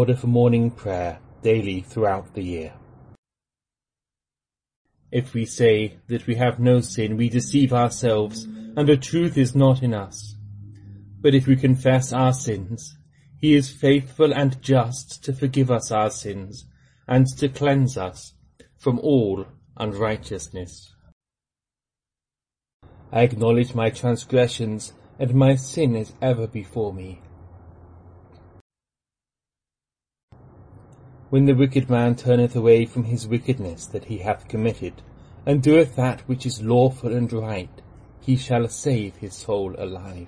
order for morning prayer daily throughout the year. If we say that we have no sin, we deceive ourselves, and the truth is not in us. But if we confess our sins, he is faithful and just to forgive us our sins, and to cleanse us from all unrighteousness. I acknowledge my transgressions, and my sin is ever before me. When the wicked man turneth away from his wickedness that he hath committed, and doeth that which is lawful and right, he shall save his soul alive.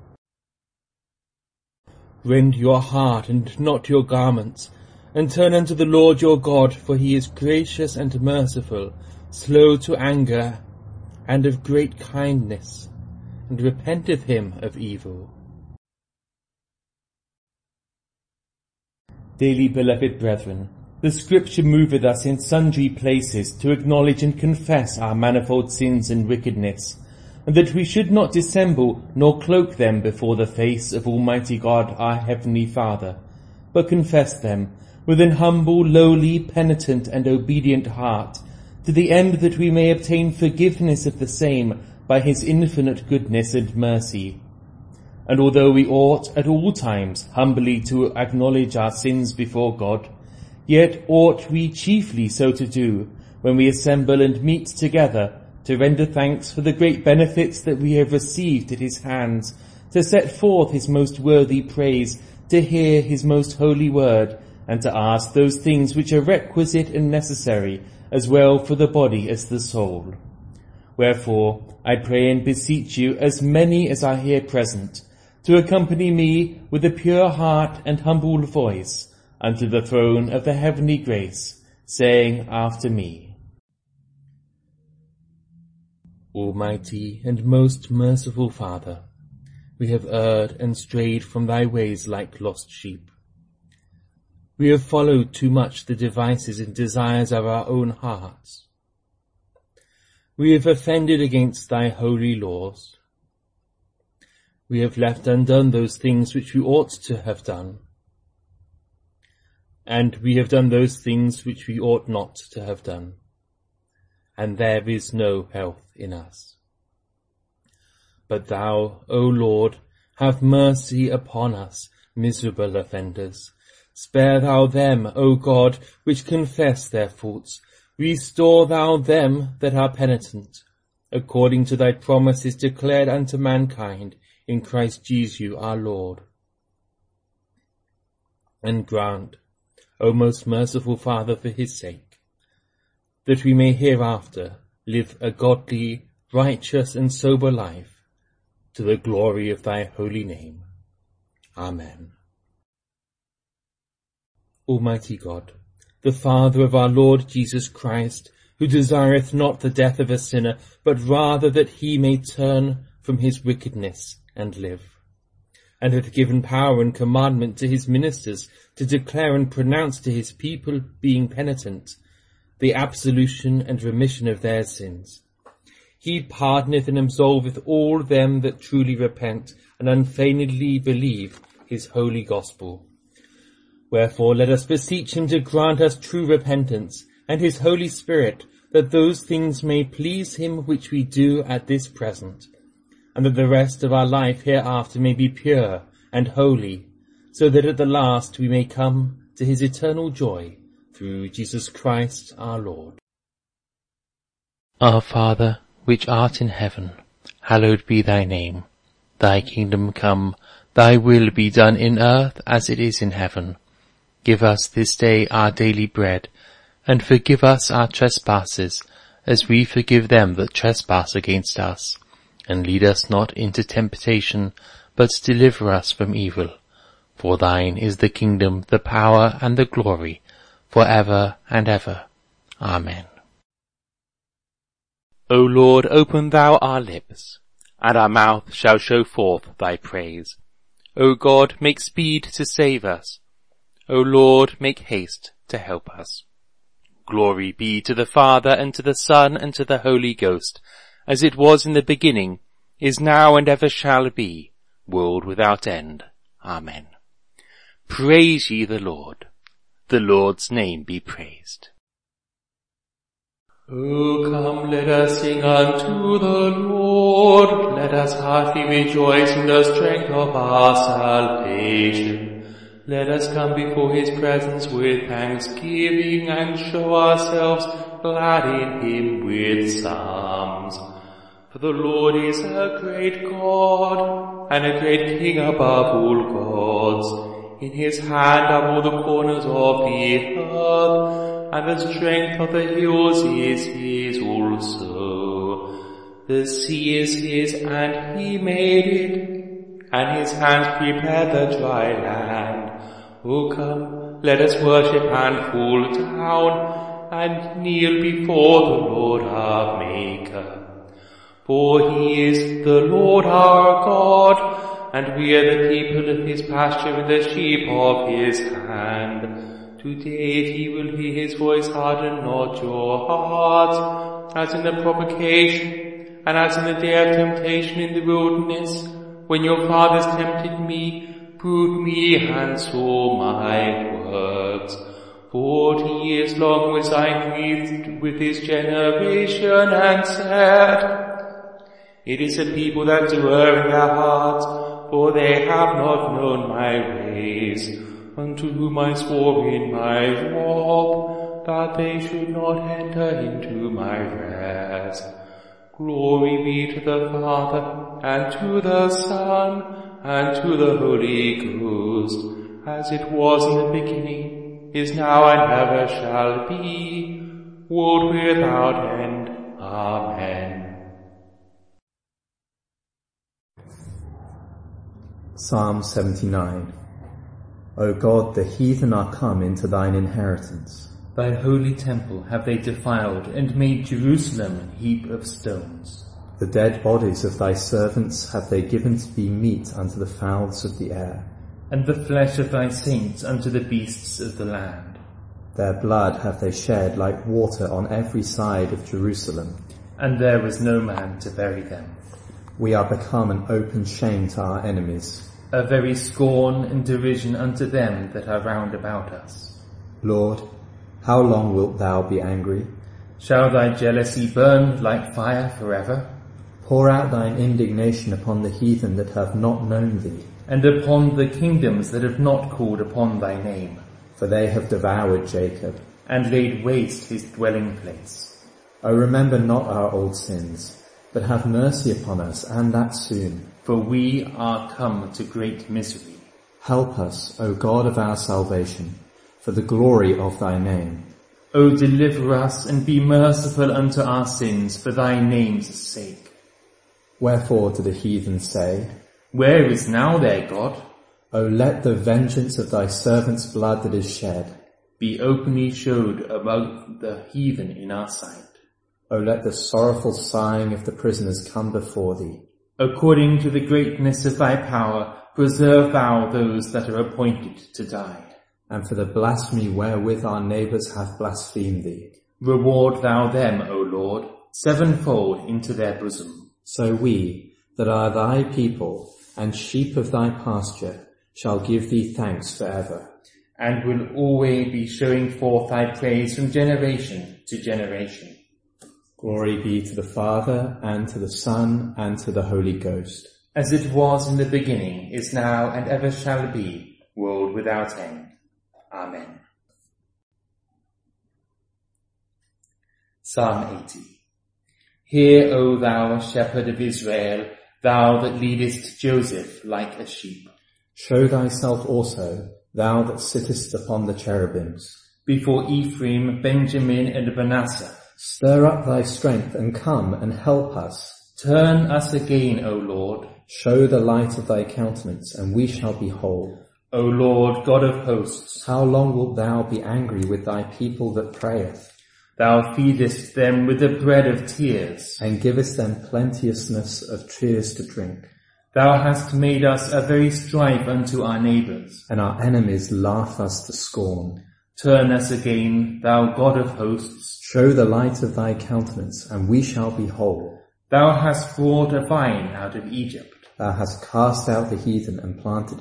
Rend your heart and not your garments, and turn unto the Lord your God, for he is gracious and merciful, slow to anger, and of great kindness, and repenteth him of evil. Dearly beloved brethren, the Scripture moveth us in sundry places to acknowledge and confess our manifold sins and wickedness, and that we should not dissemble nor cloak them before the face of Almighty God our Heavenly Father, but confess them with an humble, lowly, penitent, and obedient heart, to the end that we may obtain forgiveness of the same by his infinite goodness and mercy. And although we ought at all times humbly to acknowledge our sins before God, yet ought we chiefly so to do when we assemble and meet together to render thanks for the great benefits that we have received at his hands, to set forth his most worthy praise, to hear his most holy word, and to ask those things which are requisite and necessary, as well for the body as the soul. Wherefore I pray and beseech you, as many as are here present, to accompany me with a pure heart and humble voice unto the throne of the heavenly grace, saying after me, Almighty and most merciful Father, we have erred and strayed from thy ways like lost sheep. We have followed too much the devices and desires of our own hearts. We have offended against thy holy laws. We have left undone those things which we ought to have done, and we have done those things which we ought not to have done, and there is no health in us. But thou, O Lord, have mercy upon us, miserable offenders. Spare thou them, O God, which confess their faults. Restore thou them that are penitent, according to thy promises declared unto mankind in Christ Jesus our Lord. And grant, O most merciful Father, for his sake, that we may hereafter live a godly, righteous, and sober life, to the glory of thy holy name. Amen. Almighty God, the Father of our Lord Jesus Christ, who desireth not the death of a sinner, but rather that he may turn from his wickedness and live, and hath given power and commandment to his ministers to declare and pronounce to his people, being penitent, the absolution and remission of their sins. He pardoneth and absolveth all them that truly repent and unfeignedly believe his holy gospel. Wherefore let us beseech him to grant us true repentance, and his Holy Spirit, that those things may please him which we do at this present, and that the rest of our life hereafter may be pure and holy, so that at the last we may come to his eternal joy, through Jesus Christ our Lord. Our Father, which art in heaven, hallowed be thy name. Thy kingdom come, thy will be done in earth as it is in heaven. Give us this day our daily bread, and forgive us our trespasses, as we forgive them that trespass against us. And lead us not into temptation, but deliver us from evil. For thine is the kingdom, the power, and the glory, for ever and ever. Amen. O Lord, open thou our lips, and our mouth shall show forth thy praise. O God, make speed to save us. O Lord, make haste to help us. Glory be to the Father, and to the Son, and to the Holy Ghost, as it was in the beginning, is now, and ever shall be, world without end. Amen. Praise ye the Lord. The Lord's name be praised. O come, let us sing unto the Lord. Let us heartily rejoice in the strength of our salvation. Let us come before his presence with thanksgiving and show ourselves glad in him with psalms. For the Lord is a great God and a great King above all gods. In his hand are all the corners of the earth, and the strength of the hills is his also. The sea is his, and he made it, and his hands prepared the dry land. O come, let us worship and fall down, and kneel before the Lord our Maker. For he is the Lord our God, and we are the people of his pasture and the sheep of his hand. Today if ye will hear his voice, harden not your hearts, as in the provocation, and as in the day of temptation in the wilderness, when your fathers tempted me, proved me, and saw my works. 40 years long was I grieved with his generation, and said, It is a people that do err in their hearts, for they have not known my ways, unto whom I swore in my wrath, that they should not enter into my rest. Glory be to the Father, and to the Son, and to the Holy Ghost, as it was in the beginning, is now, and ever shall be, world without end. Amen. Psalm 79. O God, the heathen are come into thine inheritance. Thy holy temple have they defiled, and made Jerusalem a heap of stones. The dead bodies of thy servants have they given to be meat unto the fowls of the air, and the flesh of thy saints unto the beasts of the land. Their blood have they shed like water on every side of Jerusalem, and there was no man to bury them. We are become an open shame to our enemies, a very scorn and derision unto them that are round about us. Lord, how long wilt thou be angry? Shall thy jealousy burn like fire forever? Pour out thine indignation upon the heathen that have not known thee, and upon the kingdoms that have not called upon thy name. For they have devoured Jacob, and laid waste his dwelling place. O remember not our old sins, but have mercy upon us, and that soon. For we are come to great misery. Help us, O God of our salvation, for the glory of thy name. O deliver us, and be merciful unto our sins, for thy name's sake. Wherefore do the heathen say, Where is now their God? O let the vengeance of thy servants' blood that is shed be openly showed among the heathen in our sight. O let the sorrowful sighing of the prisoners come before thee. According to the greatness of thy power, preserve thou those that are appointed to die. And for the blasphemy wherewith our neighbours have blasphemed thee, reward thou them, O Lord, sevenfold into their bosom. So we, that are thy people, and sheep of thy pasture, shall give thee thanks forever, and will always be showing forth thy praise from generation to generation. Glory be to the Father, and to the Son, and to the Holy Ghost. As it was in the beginning, is now, and ever shall be, world without end. Amen. Psalm 80. Hear, O thou shepherd of Israel, thou that leadest Joseph like a sheep. Show thyself also, thou that sittest upon the cherubims. Before Ephraim, Benjamin, and Manasseh. Stir up thy strength, and come and help us. Turn us again, O Lord. Show the light of thy countenance, and we shall be whole. O Lord, God of hosts, how long wilt thou be angry with thy people that prayeth? Thou feedest them with the bread of tears, and givest them plenteousness of tears to drink. Thou hast made us a very strife unto our neighbours, and our enemies laugh us to scorn. Turn us again, thou God of hosts. Show the light of thy countenance, and we shall be whole. Thou hast brought a vine out of Egypt. Thou hast cast out the heathen and planted it.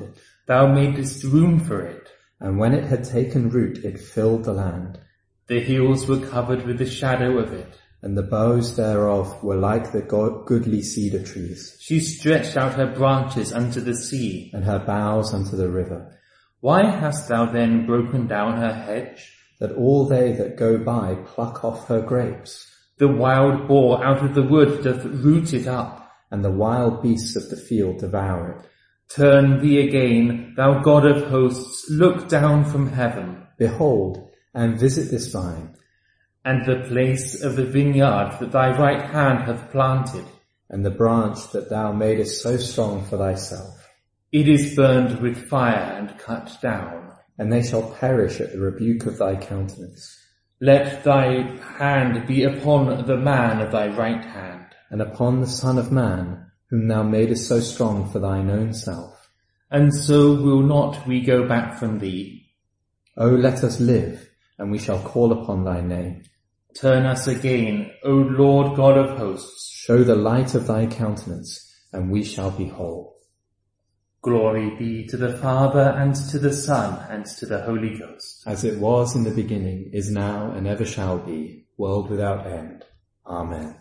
Thou madest room for it. And when it had taken root, it filled the land. The hills were covered with the shadow of it. And the boughs thereof were like the goodly cedar trees. She stretched out her branches unto the sea, and her boughs unto the river. Why hast thou then broken down her hedge? That all they that go by pluck off her grapes. The wild boar out of the wood doth root it up, and the wild beasts of the field devour it. Turn thee again, thou God of hosts, look down from heaven. Behold, and visit this vine, and the place of the vineyard that thy right hand hath planted, and the branch that thou madest so strong for thyself. It is burned with fire and cut down. And they shall perish at the rebuke of thy countenance. Let thy hand be upon the man of thy right hand, and upon the Son of Man, whom thou madest so strong for thine own self. And so will not we go back from thee. O let us live, and we shall call upon thy name. Turn us again, O Lord God of hosts. Show the light of thy countenance, and we shall be whole. Glory be to the Father, and to the Son, and to the Holy Ghost. As it was in the beginning, is now, and ever shall be, world without end. Amen.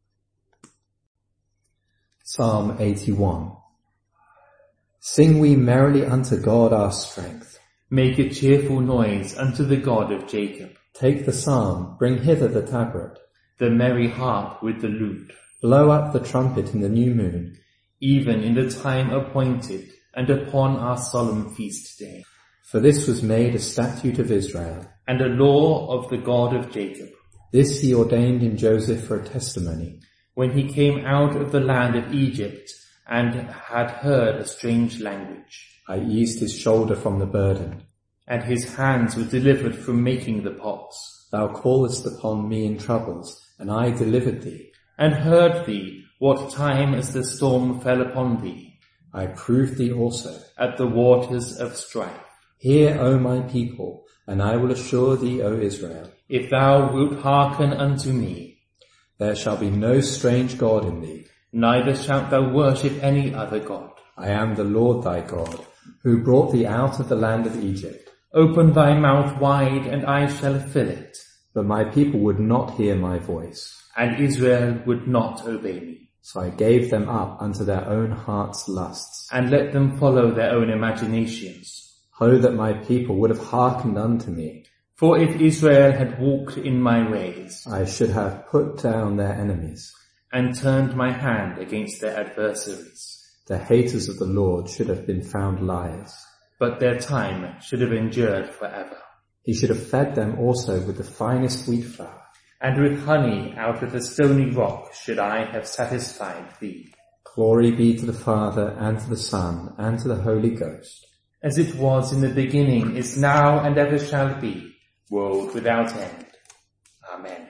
Psalm 81. Sing we merrily unto God our strength. Make a cheerful noise unto the God of Jacob. Take the psalm, bring hither the tabret. The merry harp with the lute. Blow up the trumpet in the new moon. Even in the time appointed, and upon our solemn feast day. For this was made a statute of Israel, and a law of the God of Jacob. This he ordained in Joseph for a testimony, when he came out of the land of Egypt, and had heard a strange language. I eased his shoulder from the burden, and his hands were delivered from making the pots. Thou callest upon me in troubles, and I delivered thee, and heard thee, what time as the storm fell upon thee. I proved thee also at the waters of strife. Hear, O my people, and I will assure thee, O Israel. If thou wilt hearken unto me, there shall be no strange God in thee, neither shalt thou worship any other God. I am the Lord thy God, who brought thee out of the land of Egypt. Open thy mouth wide, and I shall fill it. But my people would not hear my voice, and Israel would not obey me. So I gave them up unto their own heart's lusts, and let them follow their own imaginations. Oh, that my people would have hearkened unto me. For if Israel had walked in my ways, I should have put down their enemies, and turned my hand against their adversaries. The haters of the Lord should have been found liars, but their time should have endured forever. He should have fed them also with the finest wheat flour, and with honey out of the stony rock should I have satisfied thee. Glory be to the Father, and to the Son, and to the Holy Ghost. As it was in the beginning, is now, and ever shall be, world without end. Amen.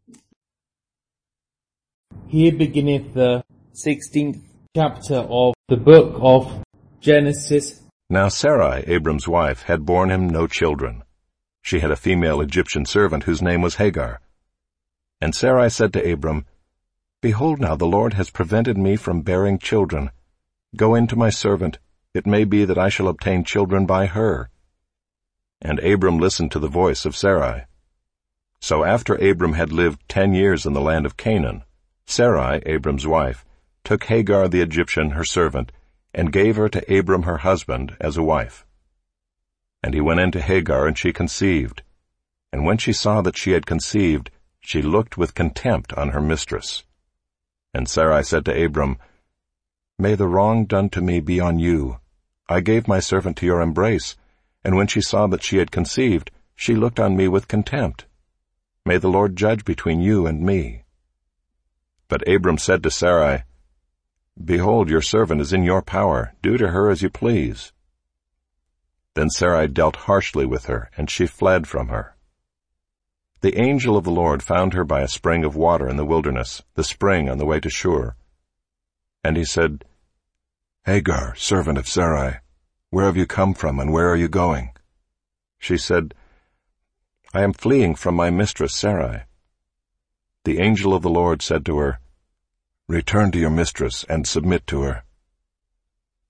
Here beginneth the 16th chapter of the book of Genesis. Now Sarai, Abram's wife, had borne him no children. She had a female Egyptian servant whose name was Hagar. And Sarai said to Abram, Behold now, the Lord has prevented me from bearing children. Go in to my servant. It may be that I shall obtain children by her. And Abram listened to the voice of Sarai. So after Abram had lived 10 years in the land of Canaan, Sarai, Abram's wife, took Hagar the Egyptian, her servant, and gave her to Abram her husband as a wife. And he went in to Hagar, and she conceived. And when she saw that she had conceived, she looked with contempt on her mistress. And Sarai said to Abram, May the wrong done to me be on you. I gave my servant to your embrace, and when she saw that she had conceived, she looked on me with contempt. May the Lord judge between you and me. But Abram said to Sarai, Behold, your servant is in your power. Do to her as you please. Then Sarai dealt harshly with her, and she fled from her. The angel of the Lord found her by a spring of water in the wilderness, the spring on the way to Shur. And he said, Hagar, servant of Sarai, where have you come from, and where are you going? She said, I am fleeing from my mistress Sarai. The angel of the Lord said to her, Return to your mistress and submit to her.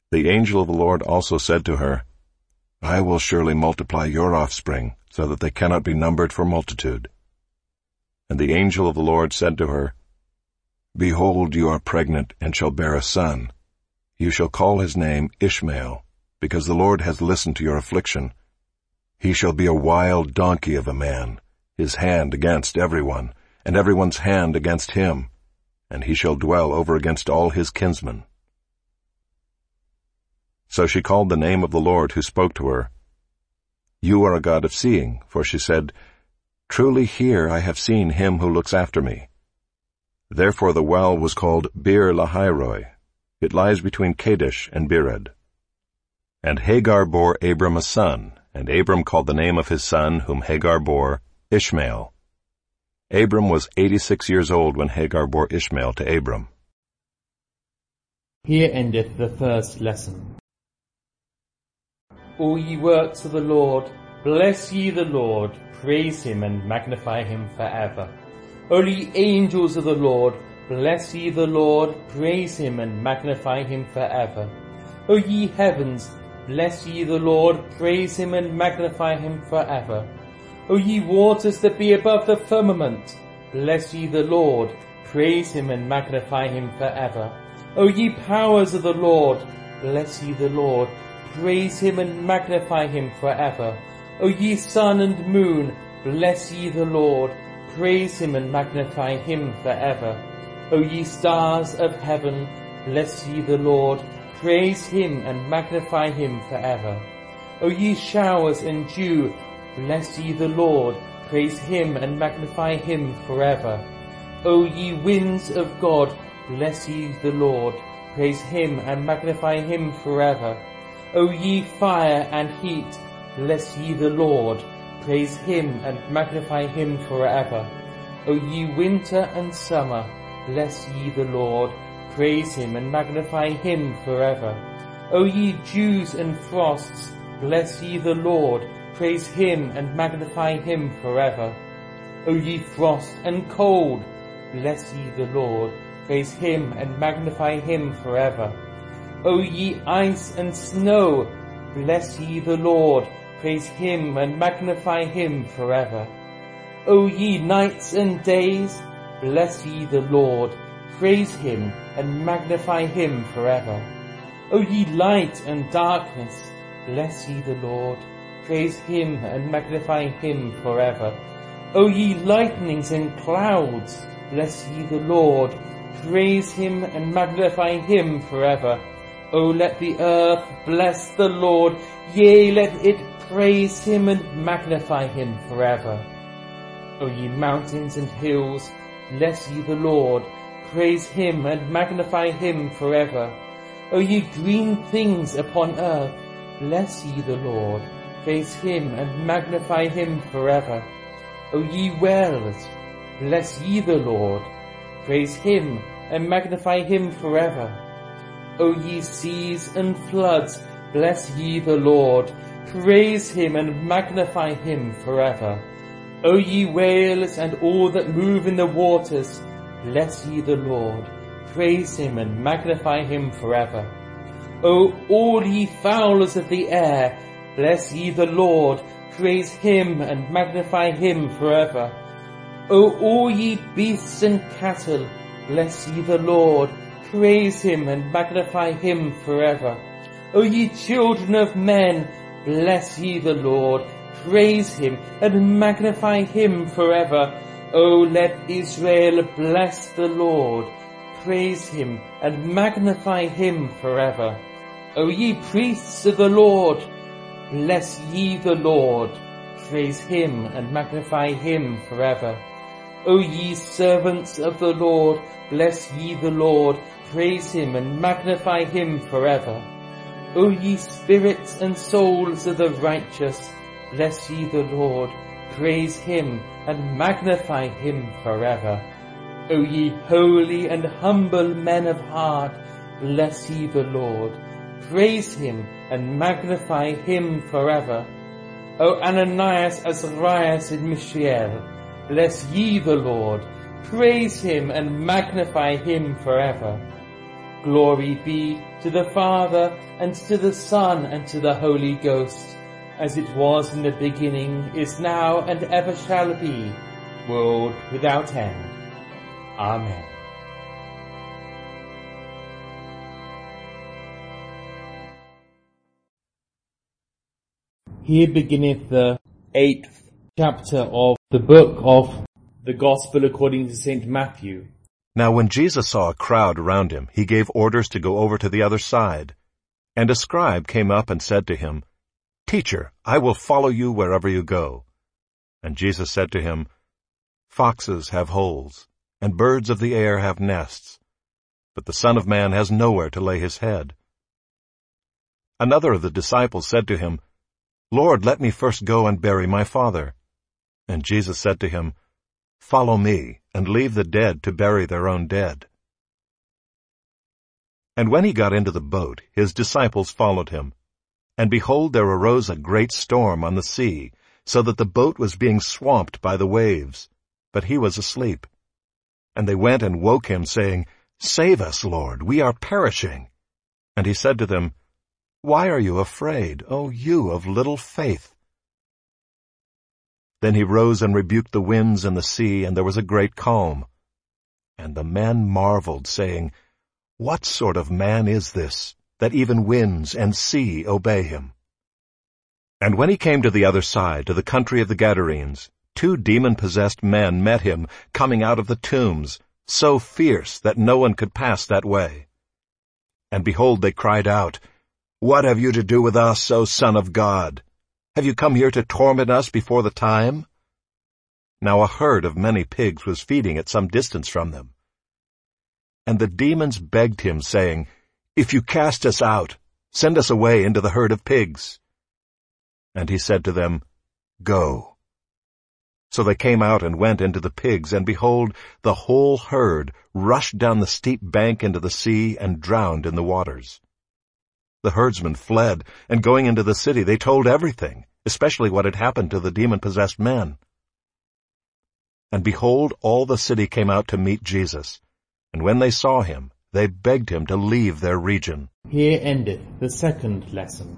The angel of the Lord also said to her, I will surely multiply your offspring, so that they cannot be numbered for multitude. And the angel of the Lord said to her, Behold, you are pregnant, and shall bear a son. You shall call his name Ishmael, because the Lord has listened to your affliction. He shall be a wild donkey of a man, his hand against everyone, and everyone's hand against him, and he shall dwell over against all his kinsmen. So she called the name of the Lord who spoke to her, You are a God of seeing, for she said, Truly here I have seen him who looks after me. Therefore the well was called Bir Lahairoi. It lies between Kadesh and Bered. And Hagar bore Abram a son, and Abram called the name of his son, whom Hagar bore, Ishmael. Abram was 86 years old when Hagar bore Ishmael to Abram. Here endeth the first lesson. All ye works of the Lord, bless ye the Lord, praise him and magnify him forever. O ye angels of the Lord, bless ye the Lord, praise him and magnify him forever. O ye heavens, bless ye the Lord, praise him and magnify him forever. O ye waters that be above the firmament, bless ye the Lord, praise him and magnify him forever. O ye powers of the Lord, bless ye the Lord, praise him and magnify him forever. O ye sun and moon, bless ye the Lord, praise him and magnify him forever. O ye stars of heaven, bless ye the Lord, praise him and magnify him forever. O ye showers and dew, bless ye the Lord, praise him and magnify him forever. O ye winds of God, bless ye the Lord, praise him and magnify him forever. O ye fire and heat, bless ye the Lord, praise him and magnify him forever. O ye winter and summer, bless ye the Lord, praise him and magnify him forever. O ye dews and frosts, bless ye the Lord, praise him and magnify him forever. O ye frost and cold, bless ye the Lord, praise him and magnify him forever. O ye ice and snow, bless ye the Lord, praise him and magnify him forever. O ye nights and days, bless ye the Lord, praise him and magnify him forever. O ye light and darkness, bless ye the Lord, praise him and magnify him forever. O ye lightnings and clouds, bless ye the Lord, praise him and magnify him forever. O let the earth bless the Lord, yea, let it praise him and magnify him forever. O ye mountains and hills, bless ye the Lord, praise him and magnify him forever. O ye green things upon earth, bless ye the Lord, praise him and magnify him forever. O ye wells, bless ye the Lord, praise him and magnify him forever. O ye seas and floods, bless ye the Lord, praise him and magnify him forever. O ye whales and all that move in the waters, bless ye the Lord, praise him and magnify him forever. O all ye fowlers of the air, bless ye the Lord, praise him and magnify him forever. O all ye beasts and cattle, bless ye the Lord, praise him and magnify him forever. O ye children of men, bless ye the Lord, praise him and magnify him forever. O let Israel bless the Lord, praise him and magnify him forever. O ye priests of the Lord, bless ye the Lord, praise him and magnify him forever. O ye servants of the Lord, bless ye the Lord, praise him and magnify him forever. O ye spirits and souls of the righteous, bless ye the Lord, praise him and magnify him forever. O ye holy and humble men of heart, bless ye the Lord, praise him and magnify him forever. O Ananias, Azarias, and Mishael, bless ye the Lord, praise him and magnify him forever. Glory be to the Father, and to the Son, and to the Holy Ghost, as it was in the beginning, is now, and ever shall be, world without end. Amen. Here beginneth the 8th chapter of the book of the Gospel according to St. Matthew. Now when Jesus saw a crowd around him, he gave orders to go over to the other side. And a scribe came up and said to him, "Teacher, I will follow you wherever you go." And Jesus said to him, "Foxes have holes, and birds of the air have nests, but the Son of Man has nowhere to lay his head." Another of the disciples said to him, "Lord, let me first go and bury my father." And Jesus said to him, "Follow me, and leave the dead to bury their own dead." And when he got into the boat, his disciples followed him. And behold, there arose a great storm on the sea, so that the boat was being swamped by the waves. But he was asleep. And they went and woke him, saying, "Save us, Lord, we are perishing." And he said to them, "Why are you afraid, O you of little faith?" Then he rose and rebuked the winds and the sea, and there was a great calm. And the men marveled, saying, "What sort of man is this, that even winds and sea obey him?" And when he came to the other side, to the country of the Gadarenes, 2 demon-possessed men met him, coming out of the tombs, so fierce that no one could pass that way. And behold, they cried out, "What have you to do with us, O Son of God? Have you come here to torment us before the time?" Now a herd of many pigs was feeding at some distance from them. And the demons begged him, saying, "If you cast us out, send us away into the herd of pigs." And he said to them, "Go." So they came out and went into the pigs, and behold, the whole herd rushed down the steep bank into the sea and drowned in the waters. The herdsmen fled, and going into the city they told everything, especially what had happened to the demon-possessed men. And behold, all the city came out to meet Jesus, and when they saw him, they begged him to leave their region. Here endeth the second lesson.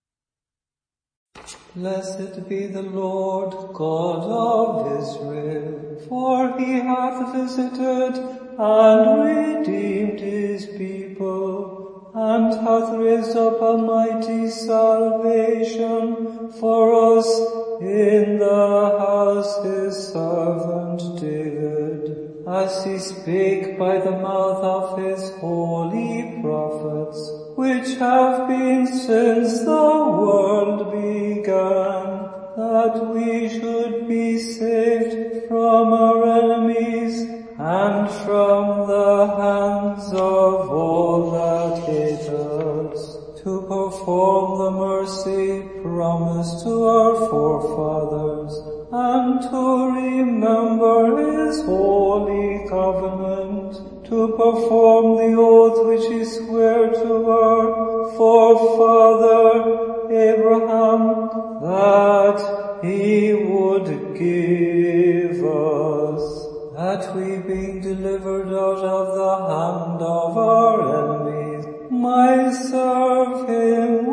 Blessed be the Lord God of Israel, for he hath visited and redeemed his people, and hath raised up a mighty salvation for us in the house his servant David, as he spake by the mouth of his holy prophets, which have been since the world began, that we should be saved from our enemies and from the hands of all that hate us, to perform the mercy promised to our forefathers, and to remember his holy covenant, to perform the oath which he sware to our forefather Abraham, that he would give us, that we, being delivered out of the hand of our enemies, might serve him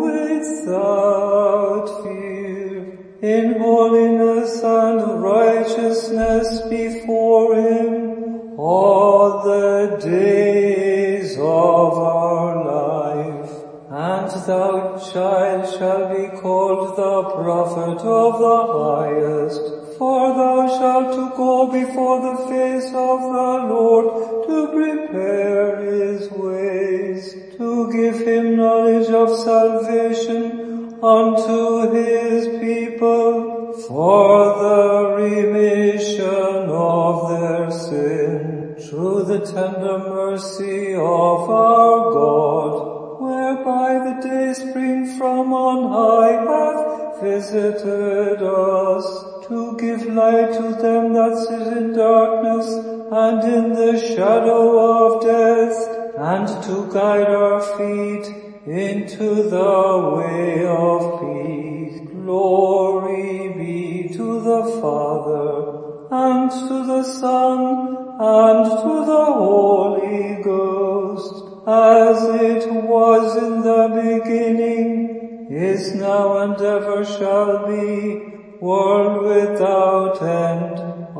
without fear, in holiness and righteousness before him all the days of our life. And thou, child, shalt be called the prophet of the highest, for thou shalt to go before the face of the Lord, to prepare his ways, to give him knowledge of salvation unto his people, for the remission of their sin, through the tender mercy of our God, whereby the day spring from on high hath visited us, to give light to them that sit in darkness and in the shadow of death, and to guide our feet into the way of peace. Glory be to the Father, and to the Son, and to the Holy Ghost, as it was in the beginning, is now and ever shall be, world without end.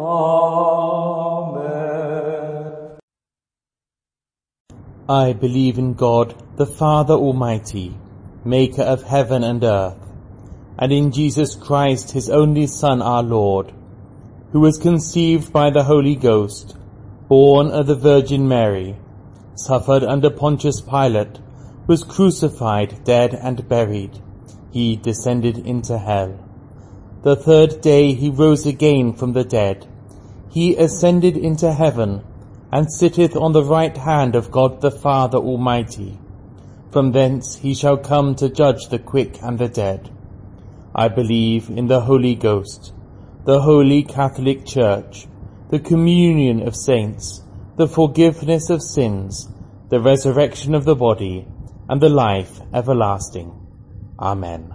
Amen. I believe in God, the Father Almighty, maker of heaven and earth, and in Jesus Christ, his only Son, our Lord, who was conceived by the Holy Ghost, born of the Virgin Mary, suffered under Pontius Pilate, was crucified, dead, and buried. He descended into hell. The third day he rose again from the dead. He ascended into heaven, and sitteth on the right hand of God the Father Almighty. From thence he shall come to judge the quick and the dead. I believe in the Holy Ghost, the Holy Catholic Church, the communion of saints, the forgiveness of sins, the resurrection of the body, and the life everlasting. Amen.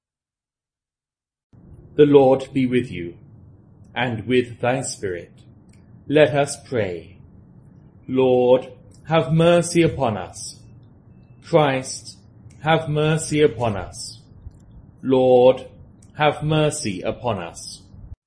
The Lord be with you, and with thy spirit. Let us pray. Lord, have mercy upon us. Christ, have mercy upon us. Lord, have mercy upon us.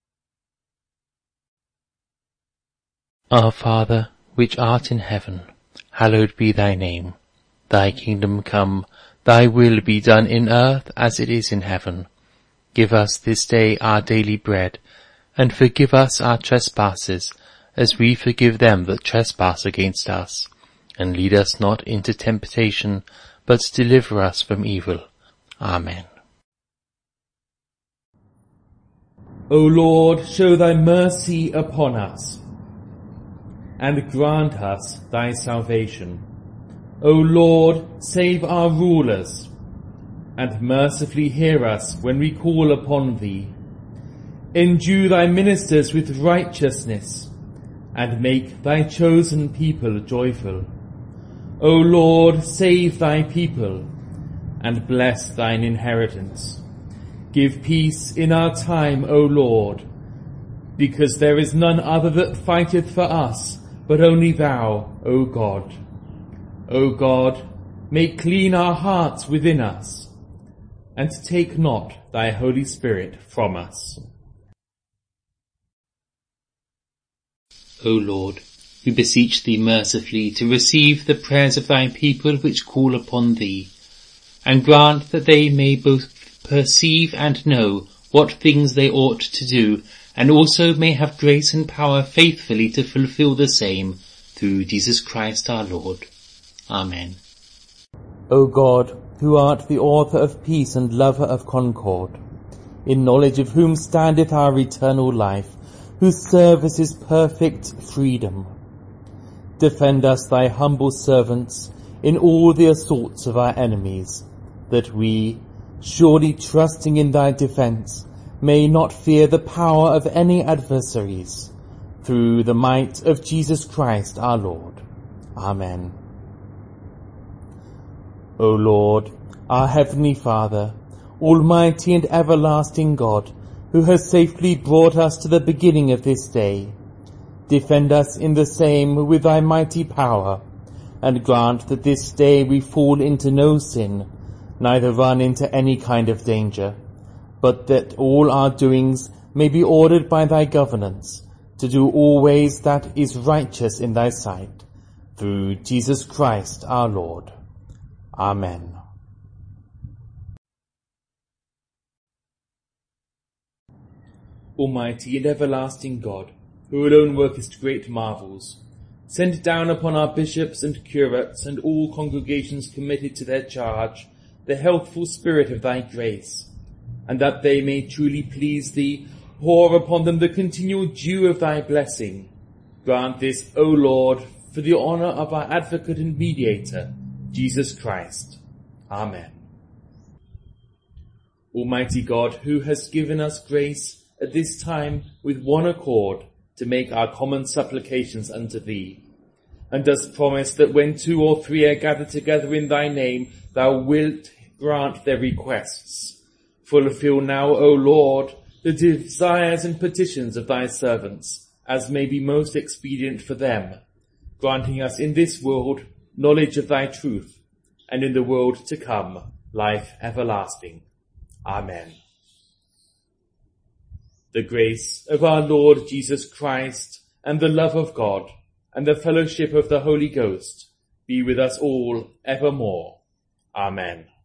Our Father, which art in heaven, hallowed be thy name. Thy kingdom come, thy will be done in earth as it is in heaven. Give us this day our daily bread, and forgive us our trespasses, as we forgive them that trespass against us. And lead us not into temptation, but deliver us from evil. Amen. O Lord, show thy mercy upon us, and grant us thy salvation. O Lord, save our rulers, and mercifully hear us when we call upon thee. Endue thy ministers with righteousness, and make thy chosen people joyful. O Lord, save thy people, and bless thine inheritance. Give peace in our time, O Lord, because there is none other that fighteth for us, but only thou, O God. O God, make clean our hearts within us, and take not thy Holy Spirit from us. O Lord, we beseech thee mercifully to receive the prayers of thy people which call upon thee, and grant that they may both perceive and know what things they ought to do, and also may have grace and power faithfully to fulfill the same, through Jesus Christ our Lord. Amen. O God, who art the author of peace and lover of concord, in knowledge of whom standeth our eternal life, whose service is perfect freedom, defend us, thy humble servants, in all the assaults of our enemies, that we, surely trusting in thy defence, may not fear the power of any adversaries, through the might of Jesus Christ our Lord. Amen. O Lord, our heavenly Father, almighty and everlasting God, who has safely brought us to the beginning of this day, defend us in the same with thy mighty power, and grant that this day we fall into no sin, neither run into any kind of danger, but that all our doings may be ordered by thy governance, to do always that is righteous in thy sight, through Jesus Christ our Lord. Amen. Almighty and everlasting God, who alone workest great marvels, send down upon our bishops and curates and all congregations committed to their charge the healthful spirit of thy grace, and that they may truly please thee, pour upon them the continual dew of thy blessing. Grant this, O Lord, for the honour of our advocate and mediator, Jesus Christ. Amen. Almighty God, who hast given us grace at this time with one accord to make our common supplications unto thee, and dost promise that when 2 or 3 are gathered together in thy name, thou wilt grant their requests. Fulfill now, O Lord, the desires and petitions of thy servants, as may be most expedient for them, granting us in this world knowledge of thy truth, and in the world to come, life everlasting. Amen. The grace of our Lord Jesus Christ, and the love of God, and the fellowship of the Holy Ghost be with us all evermore. Amen.